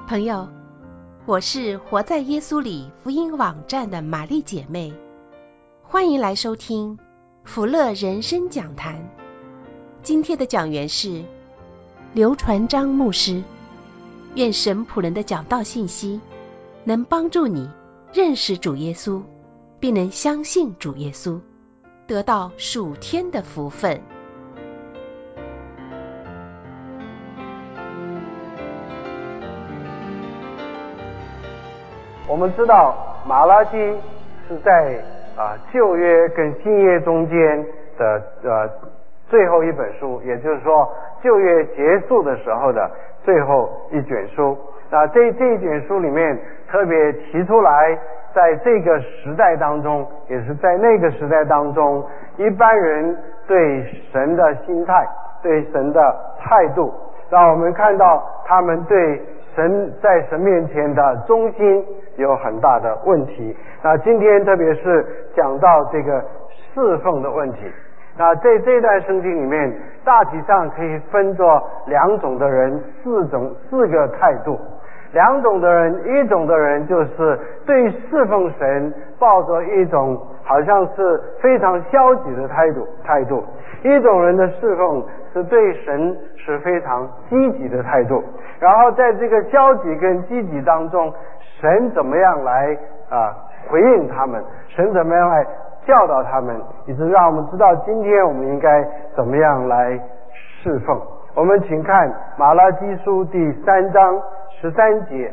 朋友，我是活在耶稣里福音网站的玛丽姐妹，欢迎来收听福乐人生讲坛。今天的讲员是刘传章牧师。愿神仆人的讲道信息能帮助你认识主耶稣，并能相信主耶稣，得到属天的福分。 我们知道马拉基是在旧约跟新约中间的最后一本书，也就是说旧约结束的时候的最后一卷书。那这一卷书里面特别提出来，在这个时代当中，也是在那个时代当中，一般人对神的心态，对神的态度，让我们看到他们对神在神面前的忠心有很大的问题。那今天特别是讲到这个侍奉的问题。那在这段圣经里面，大体上可以分作两种的人，四个态度。两种的人，一种的人就是对侍奉神抱着一种好像是非常消极的态度，一种人的侍奉是对神是非常积极的态度。然后在这个消极跟积极当中，神怎么样来回应他们，神怎么样来教导他们，以致让我们知道今天我们应该怎么样来侍奉。我们请看马拉基书第3章13节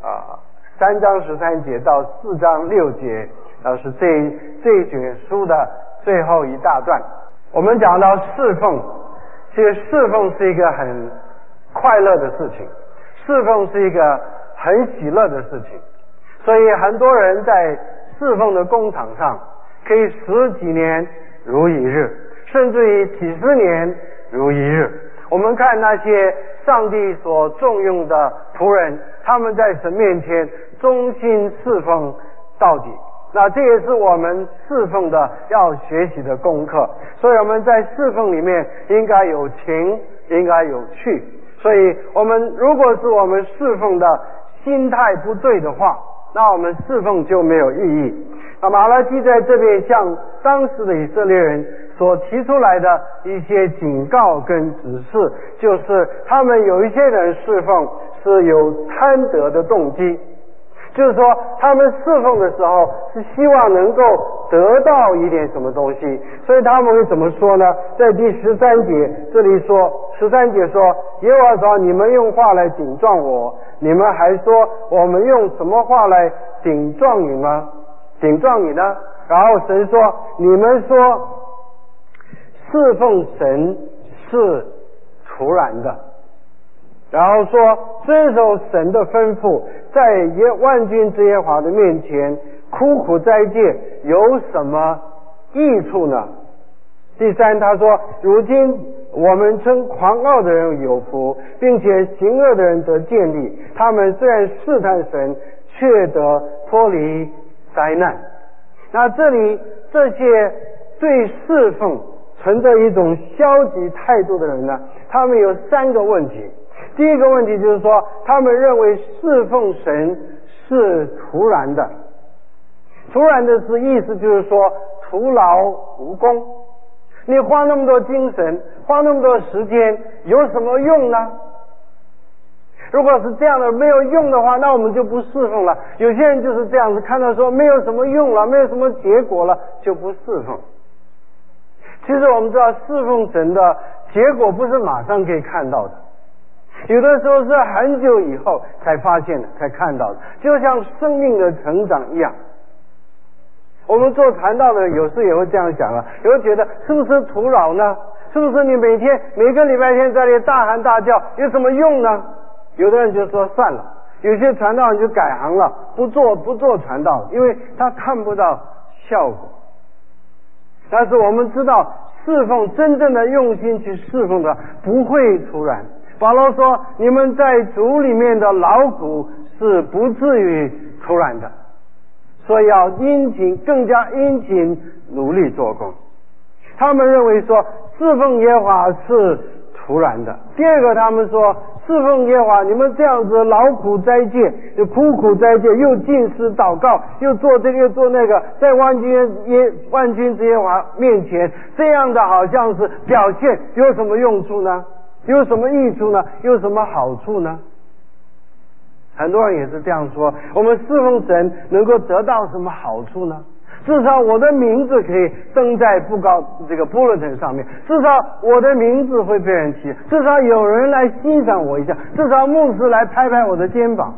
3章13节到4章6节，是这一卷书的最后一大段。我们讲到侍奉，其实侍奉是一个很快乐的事情，侍奉是一个很喜乐的事情，所以很多人在侍奉的工场上可以10几年如一日，甚至于几十年如一日。我们看那些上帝所重用的仆人，他们在神面前忠心侍奉到底。那这也是我们侍奉的要学习的功课。所以我们在侍奉里面应该有情，应该有趣。所以如果是我们侍奉的心态不对的话，那我们侍奉就没有意义。那马拉基在这边向当时的以色列人所提出来的一些警告跟指示，就是他们有一些人侍奉是有贪得的动机，就是说他们侍奉的时候是希望能够得到一点什么东西。所以他们会怎么说呢？在第13节这里说，13节说，耶和华说，你们用话来顶撞我，你们还说我们用什么话来顶撞你吗？顶撞你呢？然后神说，你们说侍奉神是徒然的，然后说遵守神的吩咐，在万军之耶和华的面前苦苦斋戒有什么益处呢？第3，他说，如今我们称狂傲的人有福，并且行恶的人得建立，他们虽然试探神，却得脱离灾难。那这里这些对侍奉存着一种消极态度的人呢，他们有3个问题。第一个问题就是说，他们认为侍奉神是徒然的。徒然的意思就是说徒劳无功，你花那么多精神，花那么多时间，有什么用呢？如果是这样的没有用的话，那我们就不侍奉了。有些人就是这样子，看到说没有什么用了，没有什么结果了，就不侍奉。其实我们知道侍奉神的结果不是马上可以看到的，有的时候是很久以后才发现的，才看到的，就像生命的成长一样。我们做传道的有时也会这样想啊，也会觉得是不是徒劳呢？是不是你每个礼拜天在那里大喊大叫有什么用呢？有的人就说算了，有些传道人就改行了，不做传道，因为他看不到效果。但是我们知道侍奉真正的用心去侍奉的不会突然。保罗说，你们在主里面的劳苦是不至于突然的，所以要更加殷勤努力做工。他们认为说侍奉耶和华是突然的。第二个，他们说侍奉耶和华，你们这样子劳苦斋戒，就苦苦斋戒，又禁食祷告，又做这个又做那个，在万军之耶和华面前，这样的好像是表现，有什么用处呢？有什么益处呢？有什么好处呢？很多人也是这样说，我们侍奉神能够得到什么好处呢？至少我的名字可以登在这个 bulletin 上面，至少我的名字会被人提，至少有人来欣赏我一下，至少牧师来拍拍我的肩膀。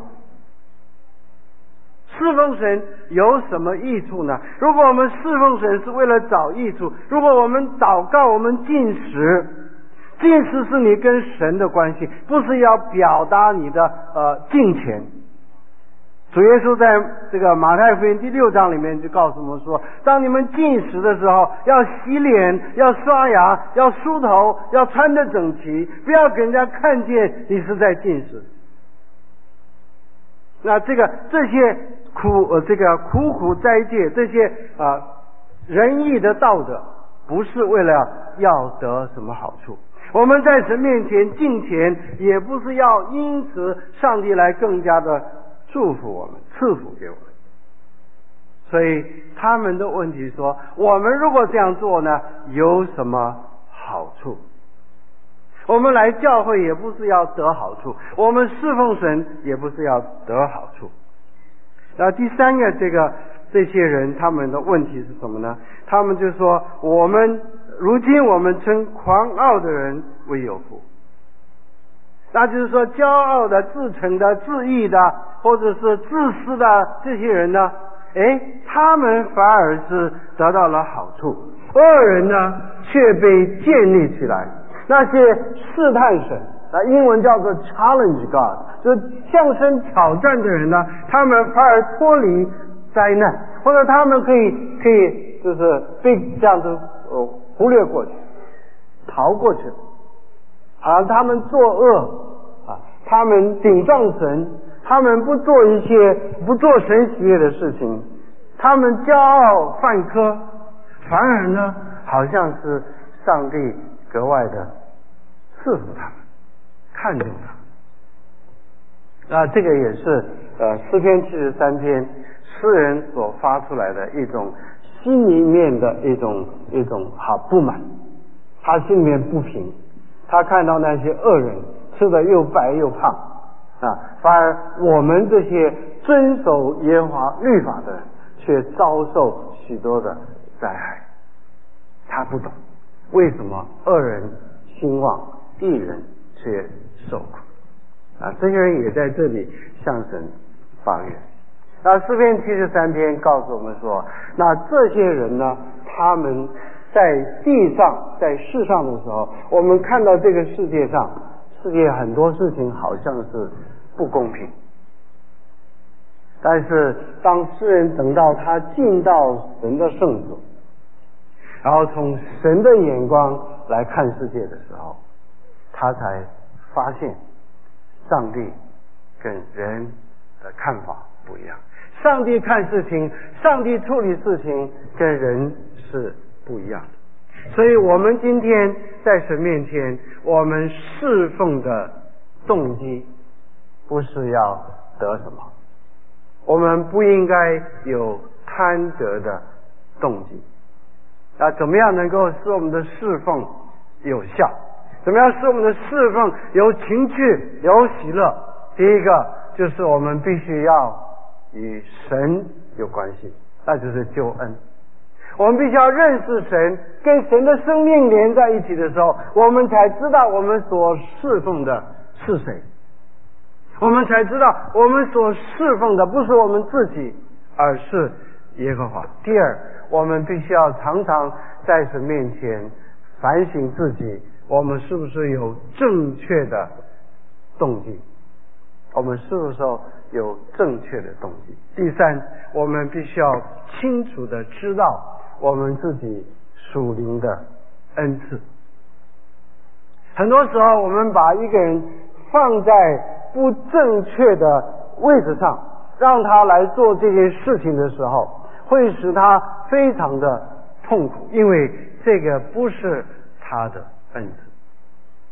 侍奉神有什么益处呢？如果我们侍奉神是为了找益处，如果我们祷告，我们禁食是你跟神的关系，不是要表达你的敬虔。主耶稣在这个马太福音第6章里面就告诉我们说，当你们禁食的时候，要洗脸，要刷牙，要梳头，要穿得整齐，不要给人家看见你是在禁食。那这些苦苦斋戒，这些仁义的道德，不是为了要得什么好处。我们在神面前敬虔，也不是要因此上帝来更加的祝福我们，赐福给我们。所以他们的问题说，我们如果这样做呢，有什么好处？我们来教会也不是要得好处，我们侍奉神也不是要得好处。那第三个，这些人他们的问题是什么呢？他们就说，如今我们称狂傲的人为有福。那就是说，骄傲的、自成的、自义的，或者是自私的这些人呢，他们反而是得到了好处，恶人呢却被建立起来。那些试探神，英文叫做 challenge God， 就是向神挑战的人呢，他们反而脱离灾难，或者他们可以就是被这样子忽略过去，逃过去。他们作恶他们顶撞神，他们不做神喜悦的事情，他们骄傲犯科，反而呢好像是上帝格外的赐福他们，看重他们。这个也是诗篇73篇诗人所发出来的一种心里面的一种不满，他心里面不平，他看到那些恶人吃得又白又胖反而我们这些遵守耶和华律法的人却遭受许多的灾害。他不懂为什么恶人兴旺，义人却受苦这些人也在这里向神发愿。那诗篇73篇告诉我们说，那这些人呢，他们在地上在世上的时候，我们看到这个世界很多事情好像是不公平，但是当诗人等到他进到神的圣所，然后从神的眼光来看世界的时候，他才发现上帝跟人的看法不一样。上帝看事情，上帝处理事情跟人是不一样的。所以我们今天在神面前，我们侍奉的动机不是要得什么，我们不应该有贪得的动机。怎么样能够使我们的侍奉有效？怎么样使我们的侍奉有情趣、有喜乐？第一个就是我们必须要与神有关系，那就是救恩。我们必须要认识神，跟神的生命连在一起的时候，我们才知道我们所侍奉的是谁，我们才知道我们所侍奉的不是我们自己，而是耶和华。第二，我们必须要常常在神面前反省自己，我们是不是有正确的动机，我们是不是有正确的动机。第三，我们必须要清楚的知道我们自己属灵的恩赐。很多时候我们把一个人放在不正确的位置上，让他来做这件事情的时候，会使他非常的痛苦，因为这个不是他的恩赐。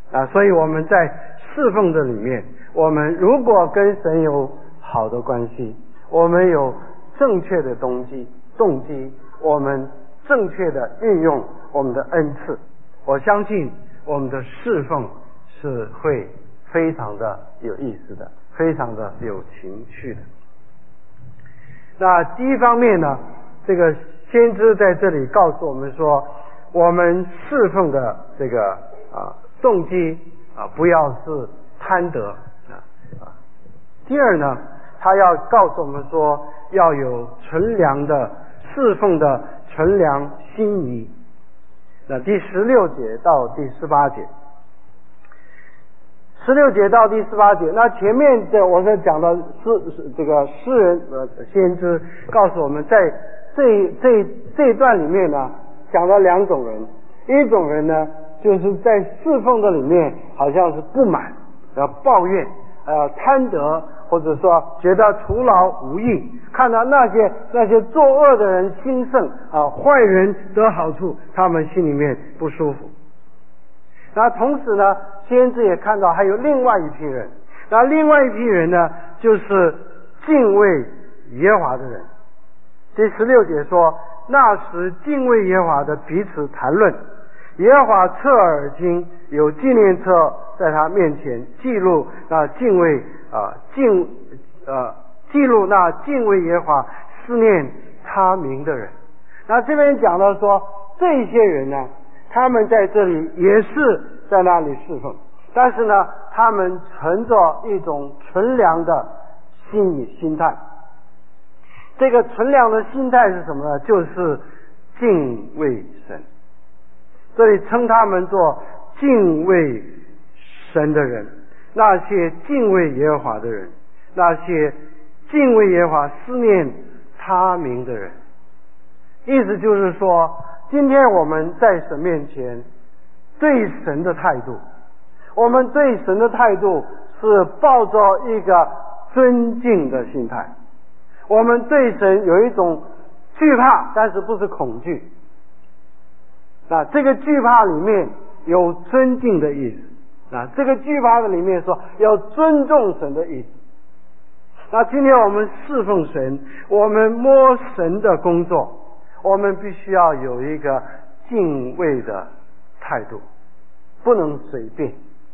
所以我们在侍奉的里面，我们如果跟神有好的关系，我们有正确的动机，我们正确的运用我们的恩赐，我相信我们的侍奉是会非常的有意思的，非常的有情趣的。那第一方面呢，这个先知在这里告诉我们说，我们侍奉的这个动机不要是贪得第二呢，他要告诉我们说，要有纯良的侍奉的纯良心意。那第16节到第18节，16节到第18节，那前面我在讲的这个诗人先知告诉我们，在这一段里面呢，讲了两种人，一种人呢，就是在侍奉的里面好像是不满，抱怨，贪得，或者说觉得徒劳无益，看到那些作恶的人兴盛坏人得好处，他们心里面不舒服。那同时呢，先知也看到还有另外一批人，那另外一批人呢，就是敬畏耶和华的人。第16节说，那时敬畏耶和华的彼此谈论，耶和华侧耳听，有纪念册在他面前记录那敬畏耶和华思念他名的人。那这边讲到说，这些人呢，他们在这里也是在那里侍奉，但是呢，他们存着一种纯良的心态。这个纯良的心态是什么呢？就是敬畏神。这里称他们做敬畏神的人，那些敬畏耶和华的人，那些敬畏耶和华思念他名的人。意思就是说，今天我们在神面前对神的态度，我们对神的态度是抱着一个尊敬的心态，我们对神有一种惧怕，但是不是恐惧。那这个惧怕里面有尊敬的意思，这个惧怕的里面说要尊重神的意思。那今天我们侍奉神，我们摸神的工作，我们必须要有一个敬畏的态度，不能随便。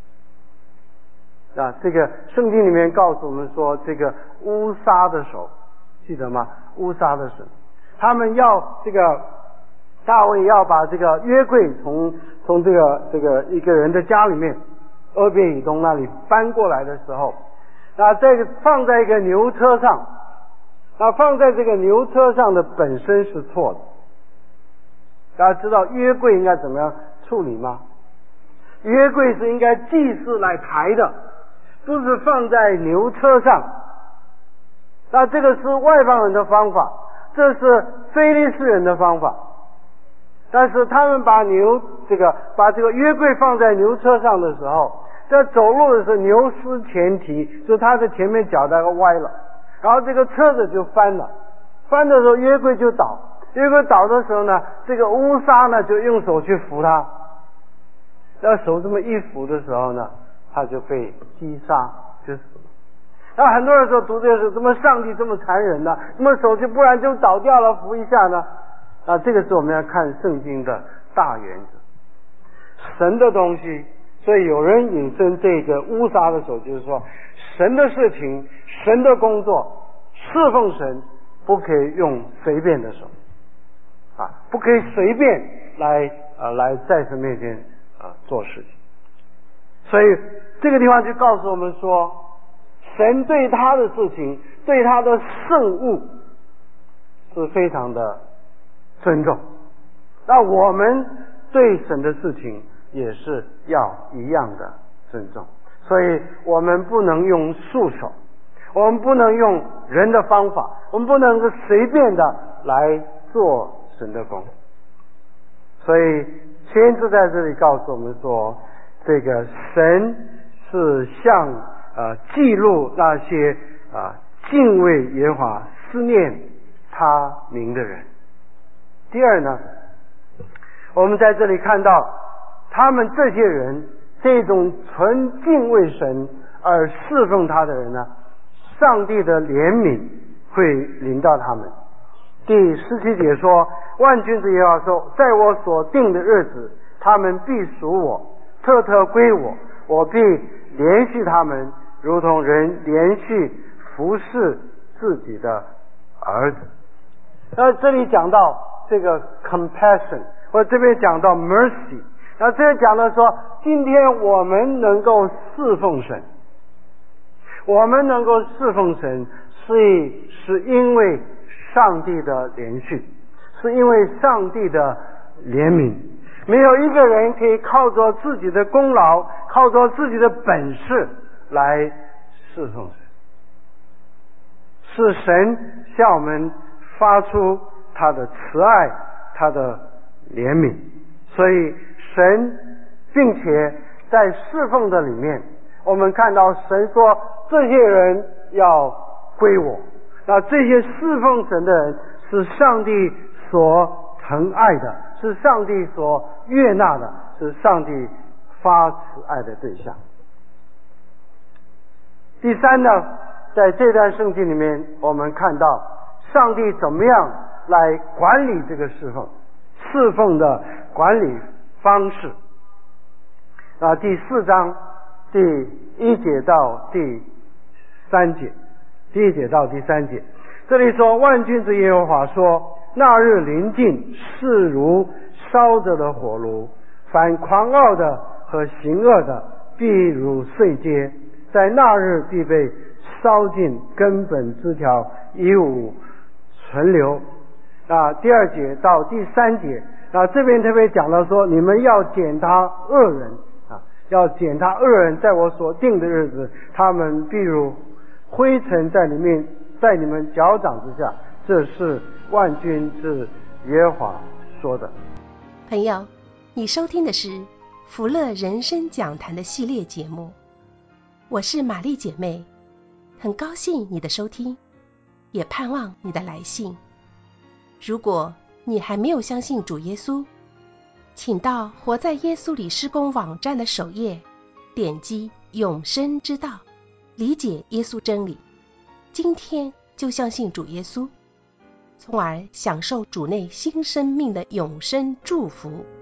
这个圣经里面告诉我们说，这个乌撒的手，记得吗？乌撒的手，他们要这个大卫要把这个约柜从这个一个人的家里面俄别以东那里搬过来的时候，那这个放在一个牛车上，那放在这个牛车上的本身是错的。大家知道约柜应该怎么样处理吗？约柜是应该祭司来抬的，不是放在牛车上。那这个是外邦人的方法，这是非利士人的方法。但是他们把这个约柜放在牛车上的时候，在走路的时候牛失前蹄，就他的前面脚大概歪了，然后这个车子就翻了，翻的时候约柜就倒，约柜倒的时候呢，这个乌撒呢就用手去扶他，那手这么一扶的时候呢，他就被击杀就死了。然后很多人说读这个时候，怎么上帝这么残忍呢？怎么手就不然就倒掉了，扶一下呢？这个是我们要看圣经的大原则，神的东西。所以有人引申这个乌撒的手，就是说神的事情，神的工作，侍奉神不可以用随便的手不可以随便来在神面前做事情。所以这个地方就告诉我们说，神对他的事情，对他的圣物是非常的尊重，那我们对神的事情也是要一样的尊重。所以我们不能用束手，我们不能用人的方法，我们不能够随便的来做神的工。所以先知在这里告诉我们说，这个神是向记录那些敬畏耶和华思念他名的人。第二呢，我们在这里看到他们这些人这种纯敬畏神而侍奉他的人呢，上帝的怜悯会临到他们。第17节说，万军之耶和华说，在我所定的日子，他们必属我，特特归我，我必连续他们，如同人连续服侍自己的儿子。那这里讲到这个 compassion， 或者这边讲到 mercy， 那这里讲到说，今天我们能够侍奉神，我们能够侍奉神是因为上帝的连续，是因为上帝的怜悯。没有一个人可以靠着自己的功劳，靠着自己的本事来侍奉神，是神向我们发出他的慈爱，他的怜悯。所以神并且在侍奉的里面，我们看到神说这些人要归我，那这些侍奉神的人是上帝所疼爱的，是上帝所悦纳的，是上帝发慈爱的对象。第三呢，在这段圣经里面，我们看到上帝怎么样来管理这个侍奉的管理方式。第4章第1节到第3节，第1节到第3节，这里说，万军之耶和华说，那日临近，势如烧着的火炉，凡狂傲的和行恶的必如碎秸，在那日必被烧尽，根本枝条一无存留。第2节到第3节，这边特别讲到说，你们要检他恶人，要检他恶人，在我所定的日子，他们必如灰尘在里面，在你们脚掌之下。这是万军之耶和华说的。 朋友，你收听的是福乐人生讲坛的系列节目，我是玛丽姐妹，很高兴你的收听，也盼望你的来信。如果你还没有相信主耶稣，请到活在耶稣里施工网站的首页，点击永生之道，理解耶稣真理，今天就相信主耶稣，从而享受主内新生命的永生祝福。